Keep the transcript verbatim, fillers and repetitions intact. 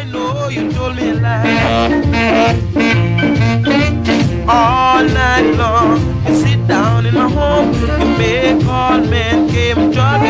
know you told me lies. All night long, you sit down in my home, you make all men came drug